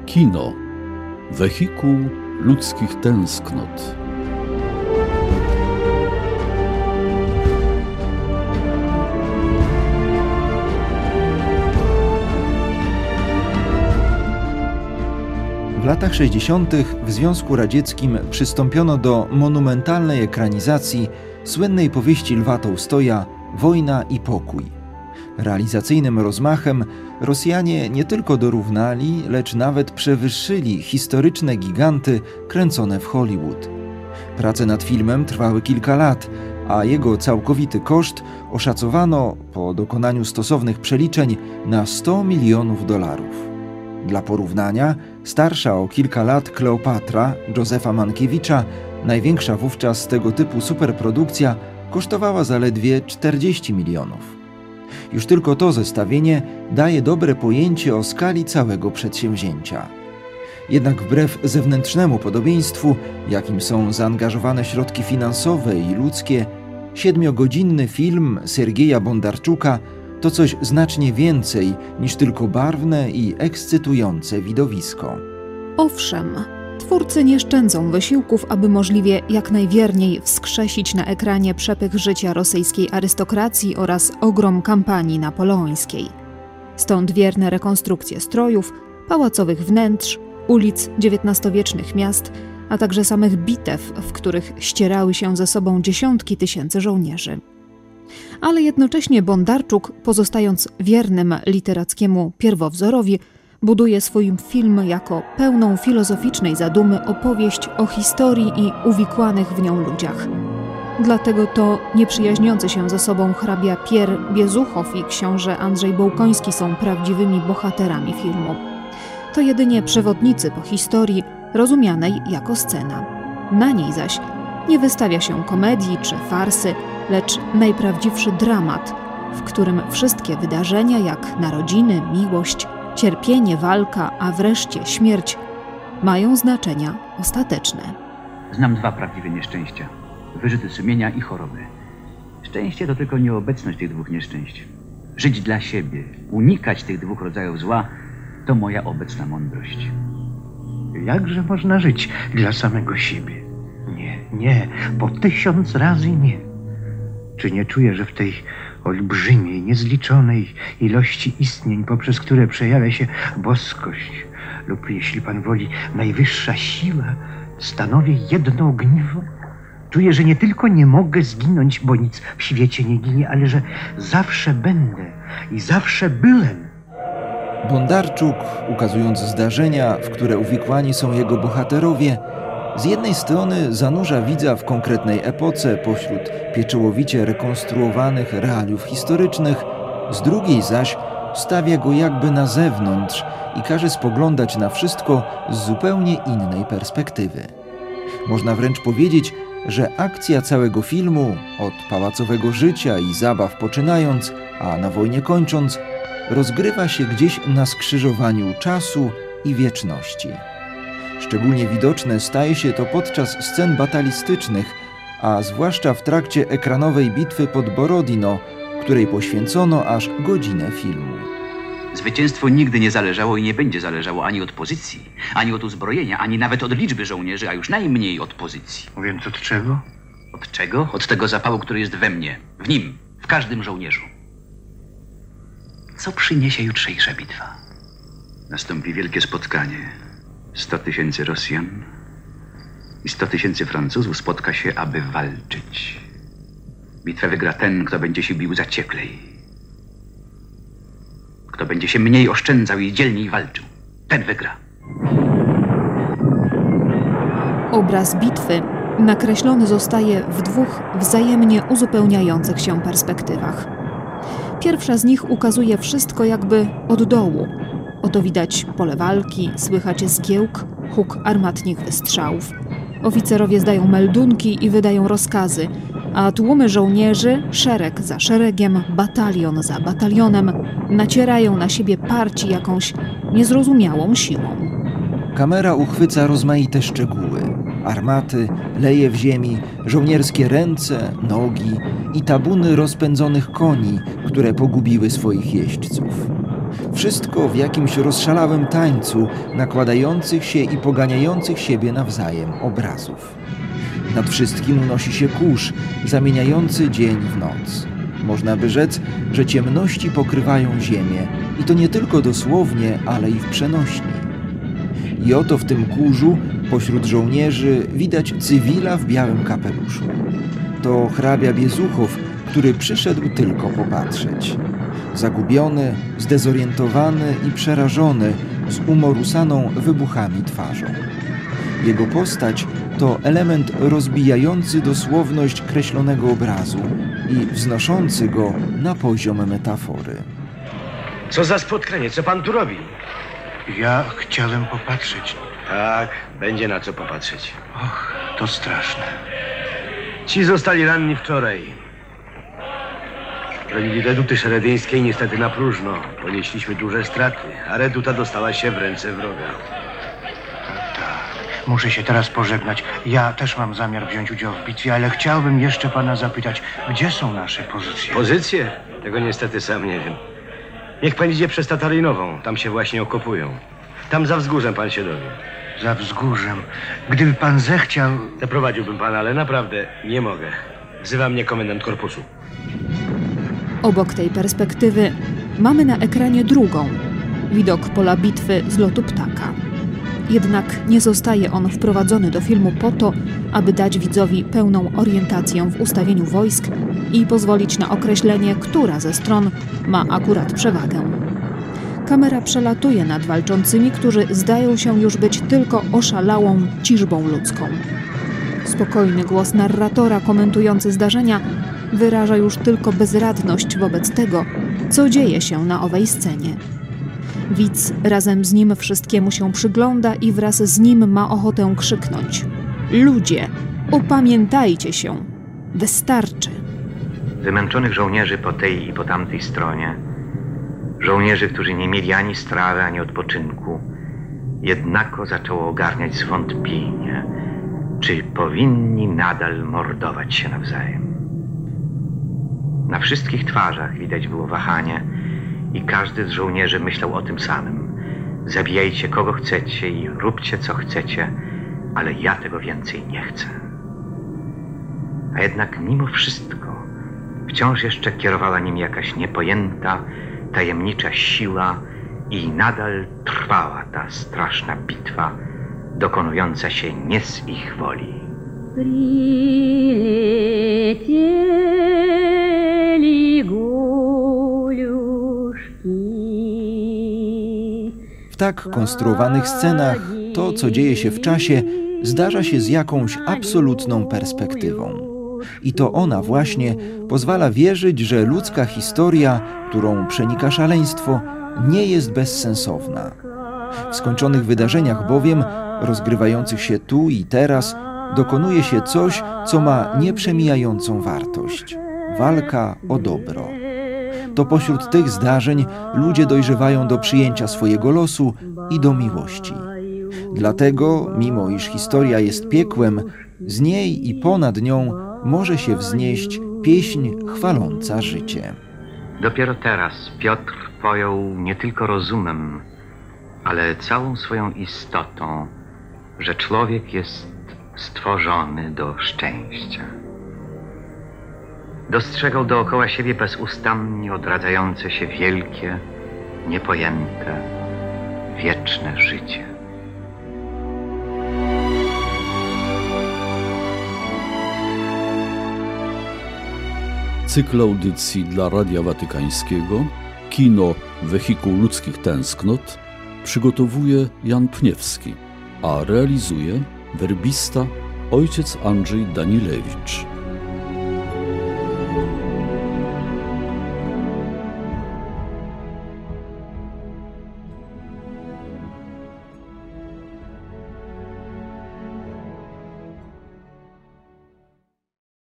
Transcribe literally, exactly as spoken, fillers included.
Kino. Wehikuł ludzkich tęsknot. W latach sześćdziesiątych w Związku Radzieckim przystąpiono do monumentalnej ekranizacji słynnej powieści Lwa Tołstoja „Wojna i pokój”. Realizacyjnym rozmachem Rosjanie nie tylko dorównali, lecz nawet przewyższyli historyczne giganty kręcone w Hollywood. Prace nad filmem trwały kilka lat, a jego całkowity koszt oszacowano, po dokonaniu stosownych przeliczeń, na sto milionów dolarów. Dla porównania, starsza o kilka lat Kleopatra Józefa Mankiewicza, największa wówczas tego typu superprodukcja, kosztowała zaledwie czterdzieści milionów. Już tylko to zestawienie daje dobre pojęcie o skali całego przedsięwzięcia. Jednak wbrew zewnętrznemu podobieństwu, jakim są zaangażowane środki finansowe i ludzkie, siedmiogodzinny film Sergieja Bondarczuka to coś znacznie więcej niż tylko barwne i ekscytujące widowisko. Owszem, twórcy nie szczędzą wysiłków, aby możliwie jak najwierniej wskrzesić na ekranie przepych życia rosyjskiej arystokracji oraz ogrom kampanii napoleońskiej. Stąd wierne rekonstrukcje strojów, pałacowych wnętrz, ulic dziewiętnastowiecznych miast, a także samych bitew, w których ścierały się ze sobą dziesiątki tysięcy żołnierzy. Ale jednocześnie Bondarczuk, pozostając wiernym literackiemu pierwowzorowi, buduje swój film jako pełną filozoficznej zadumy opowieść o historii i uwikłanych w nią ludziach. Dlatego to nieprzyjaźniący się ze sobą hrabia Pier Biezuchow i książę Andrzej Bołkoński są prawdziwymi bohaterami filmu. To jedynie przewodnicy po historii rozumianej jako scena. Na niej zaś nie wystawia się komedii czy farsy, lecz najprawdziwszy dramat, w którym wszystkie wydarzenia jak narodziny, miłość, cierpienie, walka, a wreszcie śmierć mają znaczenia ostateczne. Znam dwa prawdziwe nieszczęścia. Wyrzuty sumienia i choroby. Szczęście to tylko nieobecność tych dwóch nieszczęść. Żyć dla siebie, unikać tych dwóch rodzajów zła to moja obecna mądrość. Jakże można żyć dla samego siebie? Nie, nie, po tysiąc razy nie. Czy nie czuję, że w tej olbrzymiej, niezliczonej ilości istnień, poprzez które przejawia się boskość lub, jeśli pan woli, najwyższa siła, stanowi jedno ogniwo? Czuję, że nie tylko nie mogę zginąć, bo nic w świecie nie ginie, ale że zawsze będę i zawsze byłem. Bondarczuk, ukazując zdarzenia, w które uwikłani są jego bohaterowie, z jednej strony zanurza widza w konkretnej epoce pośród pieczołowicie rekonstruowanych realiów historycznych, z drugiej zaś stawia go jakby na zewnątrz i każe spoglądać na wszystko z zupełnie innej perspektywy. Można wręcz powiedzieć, że akcja całego filmu, od pałacowego życia i zabaw poczynając, a na wojnie kończąc, rozgrywa się gdzieś na skrzyżowaniu czasu i wieczności. Szczególnie widoczne staje się to podczas scen batalistycznych, a zwłaszcza w trakcie ekranowej bitwy pod Borodino, której poświęcono aż godzinę filmu. Zwycięstwo nigdy nie zależało i nie będzie zależało ani od pozycji, ani od uzbrojenia, ani nawet od liczby żołnierzy, a już najmniej od pozycji. Więc od czego? Od czego? Od tego zapału, który jest we mnie, w nim, w każdym żołnierzu. Co przyniesie jutrzejsza bitwa? Nastąpi wielkie spotkanie. Sto tysięcy Rosjan i sto tysięcy Francuzów spotka się, aby walczyć. Bitwę wygra ten, kto będzie się bił zacieplej. Kto będzie się mniej oszczędzał i dzielniej walczył. Ten wygra. Obraz bitwy nakreślony zostaje w dwóch wzajemnie uzupełniających się perspektywach. Pierwsza z nich ukazuje wszystko jakby od dołu. Oto widać pole walki, słychać zgiełk, huk armatnich wystrzałów. Oficerowie zdają meldunki i wydają rozkazy, a tłumy żołnierzy, szereg za szeregiem, batalion za batalionem, nacierają na siebie parci jakąś niezrozumiałą siłą. Kamera uchwyca rozmaite szczegóły. Armaty, leje w ziemi, żołnierskie ręce, nogi i tabuny rozpędzonych koni, które pogubiły swoich jeźdźców. Wszystko w jakimś rozszalałym tańcu nakładających się i poganiających siebie nawzajem obrazów. Nad wszystkim unosi się kurz, zamieniający dzień w noc. Można by rzec, że ciemności pokrywają ziemię i to nie tylko dosłownie, ale i w przenośni. I oto w tym kurzu, pośród żołnierzy, widać cywila w białym kapeluszu. To hrabia Biezuchow, który przyszedł tylko popatrzeć. Zagubiony, zdezorientowany i przerażony, z umorusaną wybuchami twarzą. Jego postać to element rozbijający dosłowność kreślonego obrazu i wznoszący go na poziom metafory. Co za spotkanie? Co pan tu robi? Ja chciałem popatrzeć. Tak, będzie na co popatrzeć. Och, to straszne. Ci zostali ranni wczoraj. Bronili reduty szeredyńskiej niestety na próżno. Ponieśliśmy duże straty, a reduta dostała się w ręce wroga. Tak, muszę się teraz pożegnać. Ja też mam zamiar wziąć udział w bitwie, ale chciałbym jeszcze pana zapytać, gdzie są nasze pozycje? Pozycje? Tego niestety sam nie wiem. Niech pan idzie przez Tatarynową, tam się właśnie okopują. Tam za wzgórzem pan się dowie. Za wzgórzem. Gdyby pan zechciał... Zaprowadziłbym pana, ale naprawdę nie mogę. Wzywa mnie komendant korpusu. Obok tej perspektywy mamy na ekranie drugą, widok pola bitwy z lotu ptaka. Jednak nie zostaje on wprowadzony do filmu po to, aby dać widzowi pełną orientację w ustawieniu wojsk i pozwolić na określenie, która ze stron ma akurat przewagę. Kamera przelatuje nad walczącymi, którzy zdają się już być tylko oszalałą ciżbą ludzką. Spokojny głos narratora komentujący zdarzenia wyraża już tylko bezradność wobec tego, co dzieje się na owej scenie. Widz razem z nim wszystkiemu się przygląda i wraz z nim ma ochotę krzyknąć: ludzie, upamiętajcie się! Wystarczy! Wymęczonych żołnierzy po tej i po tamtej stronie, żołnierzy, którzy nie mieli ani strawy, ani odpoczynku, jednako zaczęło ogarniać zwątpienie, czy powinni nadal mordować się nawzajem. Na wszystkich twarzach widać było wahanie i każdy z żołnierzy myślał o tym samym. Zabijajcie kogo chcecie i róbcie co chcecie, ale ja tego więcej nie chcę. A jednak mimo wszystko wciąż jeszcze kierowała nim jakaś niepojęta, tajemnicza siła i nadal trwała ta straszna bitwa, dokonująca się nie z ich woli. W tak konstruowanych scenach to, co dzieje się w czasie, zdarza się z jakąś absolutną perspektywą. I to ona właśnie pozwala wierzyć, że ludzka historia, którą przenika szaleństwo, nie jest bezsensowna. W skończonych wydarzeniach bowiem, rozgrywających się tu i teraz, dokonuje się coś, co ma nieprzemijającą wartość. Walka o dobro. To pośród tych zdarzeń ludzie dojrzewają do przyjęcia swojego losu i do miłości. Dlatego, mimo iż historia jest piekłem, z niej i ponad nią może się wznieść pieśń chwaląca życie. Dopiero teraz Piotr pojął nie tylko rozumem, ale całą swoją istotą, że człowiek jest stworzony do szczęścia. Dostrzegał dookoła siebie bezustannie odradzające się wielkie, niepojęte, wieczne życie. Cykl audycji dla Radia Watykańskiego Kino Wehikuł Ludzkich Tęsknot przygotowuje Jan Pniewski, a realizuje werbista ojciec Andrzej Danilewicz.